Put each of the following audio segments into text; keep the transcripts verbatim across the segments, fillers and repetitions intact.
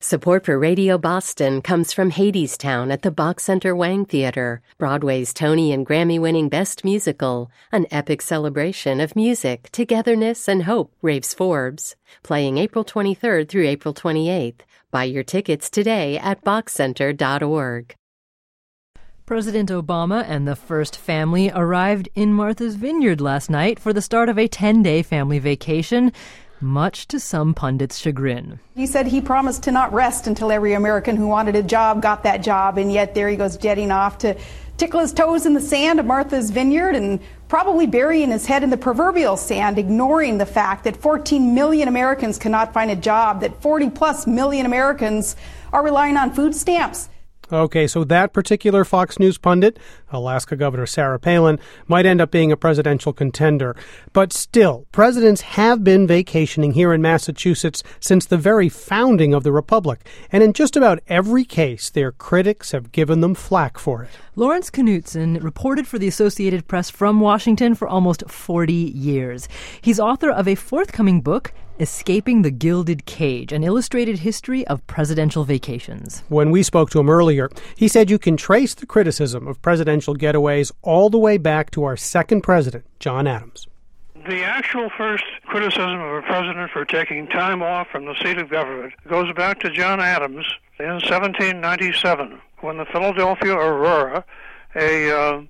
Support for Radio Boston comes from Hadestown at the Bach Center Wang Theater, Broadway's Tony and Grammy-winning Best Musical, an epic celebration of music, togetherness, and hope, raves Forbes. Playing April twenty-third through April twenty-eighth. Buy your tickets today at bach center dot org. President Obama and the First Family arrived in Martha's Vineyard last night for the start of a ten-day family vacation, much to some pundits' chagrin. He said he promised to not rest until every American who wanted a job got that job, and yet there he goes jetting off to tickle his toes in the sand of Martha's Vineyard and probably burying his head in the proverbial sand, ignoring the fact that fourteen million Americans cannot find a job, that forty plus million Americans are relying on food stamps. Okay, so that particular Fox News pundit, Alaska Governor Sarah Palin, might end up being a presidential contender. But still, presidents have been vacationing here in Massachusetts since the very founding of the Republic. And in just about every case, their critics have given them flack for it. Lawrence Knutson reported for the Associated Press from Washington for almost forty years. He's author of a forthcoming book, Escaping the Gilded Cage, an illustrated history of presidential vacations. When we spoke to him earlier, he said you can trace the criticism of presidential getaways all the way back to our second president, John Adams. The actual first criticism of a president for taking time off from the seat of government goes back to John Adams in seventeen ninety-seven, when the Philadelphia Aurora, a uh,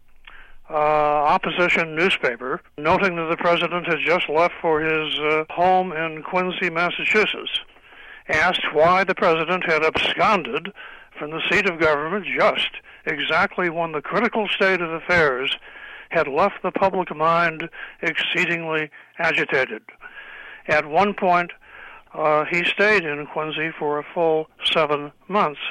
Uh, opposition newspaper, noting that the president had just left for his uh, home in Quincy, Massachusetts, asked why the president had absconded from the seat of government just exactly when the critical state of affairs had left the public mind exceedingly agitated. At one point, uh, he stayed in Quincy for a full seven months,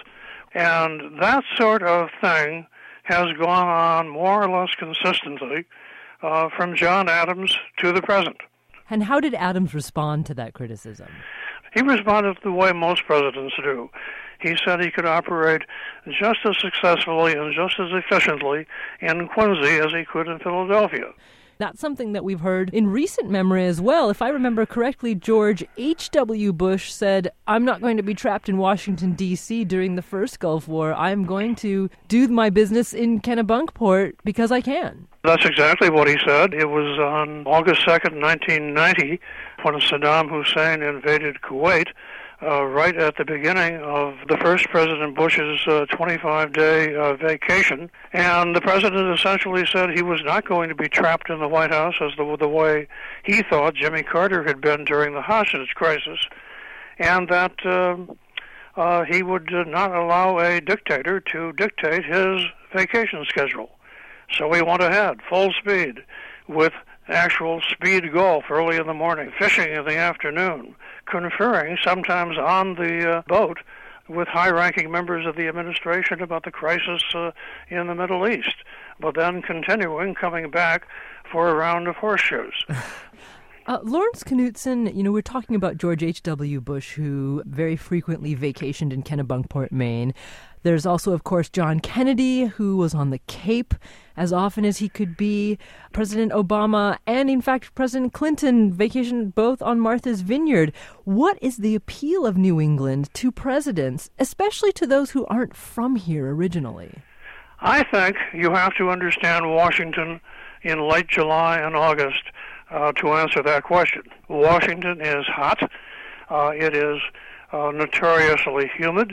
and that sort of thing has gone on more or less consistently uh, from John Adams to the present. And how did Adams respond to that criticism? He responded the way most presidents do. He said he could operate just as successfully and just as efficiently in Quincy as he could in Philadelphia. That's something that we've heard in recent memory as well. If I remember correctly, George H W. Bush said, I'm not going to be trapped in Washington, D C during the first Gulf War. I'm going to do my business in Kennebunkport because I can. That's exactly what he said. It was on August second, nineteen ninety, when Saddam Hussein invaded Kuwait, uh, right at the beginning of the first President Bush's uh, twenty-five-day uh, vacation. And the president essentially said he was not going to be trapped in the White House as the, the way he thought Jimmy Carter had been during the hostage crisis, and that uh, uh, he would uh, not allow a dictator to dictate his vacation schedule. So he went ahead, full speed, with actual speed golf early in the morning, fishing in the afternoon, conferring sometimes on the uh, boat with high-ranking members of the administration about the crisis uh, in the Middle East, but then continuing, coming back for a round of horseshoes. Uh, Lawrence Knutson, you know, we're talking about George H W. Bush, who very frequently vacationed in Kennebunkport, Maine. There's also, of course, John Kennedy, who was on the Cape as often as he could be. President Obama and, in fact, President Clinton vacationed both on Martha's Vineyard. What is the appeal of New England to presidents, especially to those who aren't from here originally? I think you have to understand Washington in late July and August uh, to answer that question. Washington is hot. Uh, it is uh, notoriously humid.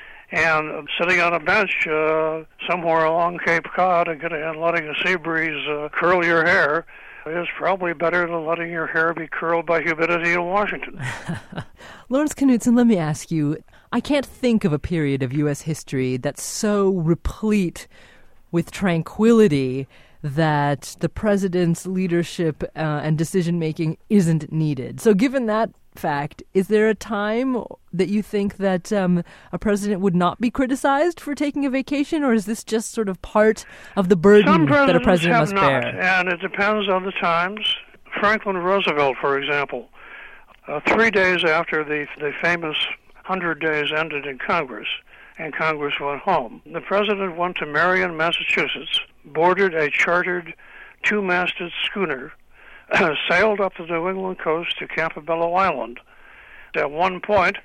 And sitting on a bench uh, somewhere along Cape Cod and, and letting a sea breeze uh, curl your hair is probably better than letting your hair be curled by humidity in Washington. Lawrence Knutson, let me ask you, I can't think of a period of U S history that's so replete with tranquility that the president's leadership uh, and decision-making isn't needed. So given that fact, is there a time that you think that um, a president would not be criticized for taking a vacation, or is this just sort of part of the burden that a president must not, bear? And it depends on the times. Franklin Roosevelt, for example, uh, three days after the, the famous hundred days ended in Congress, and Congress went home, the president went to Marion, Massachusetts, boarded a chartered two-masted schooner, sailed up the New England coast to Campobello Island. At one point,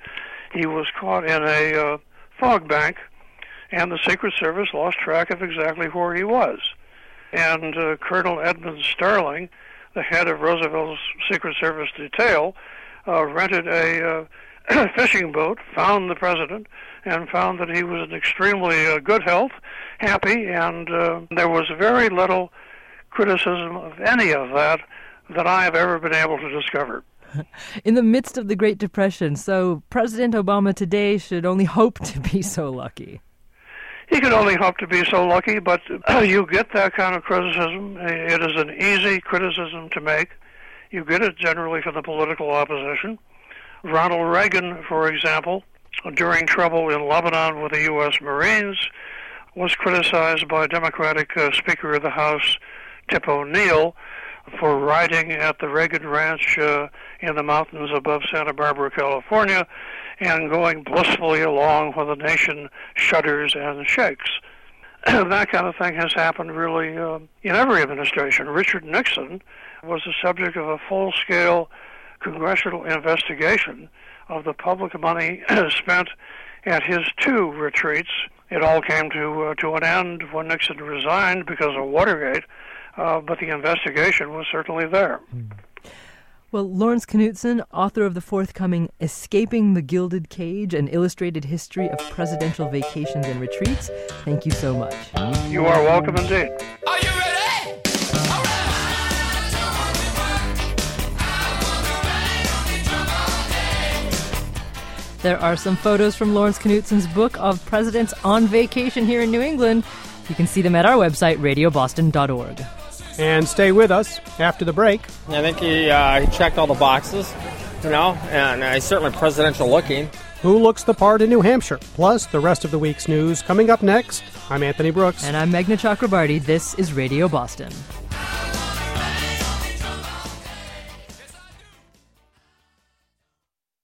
he was caught in a uh, fog bank, and the Secret Service lost track of exactly where he was. And uh, Colonel Edmund Starling, the head of Roosevelt's Secret Service detail, uh, rented a uh, fishing boat, found the president, and found that he was in extremely uh, good health, happy, and uh, there was very little criticism of any of that that I have ever been able to discover. In the midst of the Great Depression, so President Obama today should only hope to be so lucky. He could only hope to be so lucky, but uh, you get that kind of criticism. It is an easy criticism to make. You get it generally from the political opposition. Ronald Reagan, for example, during trouble in Lebanon with the U S Marines, was criticized by Democratic uh, Speaker of the House, Tip O'Neill, for riding at the Reagan Ranch uh, in the mountains above Santa Barbara, California, and going blissfully along while the nation shudders and shakes. That kind of thing has happened really uh, in every administration. Richard Nixon was the subject of a full-scale congressional investigation of the public money spent at his two retreats. It all came to uh, to an end when Nixon resigned because of Watergate, uh, but the investigation was certainly there. Well, Lawrence Knutson, author of the forthcoming Escaping the Gilded Cage, an illustrated history of presidential vacations and retreats, thank you so much. You are welcome indeed. Are you ready? All right. There are some photos from Lawrence Knutson's book of presidents on vacation here in New England. You can see them at our website, radio boston dot org. And stay with us after the break. I think he, uh, he checked all the boxes, you know, and uh, he's certainly presidential looking. Who looks the part in New Hampshire? Plus, the rest of the week's news coming up next. I'm Anthony Brooks. And I'm Meghna Chakrabarty. This is Radio Boston.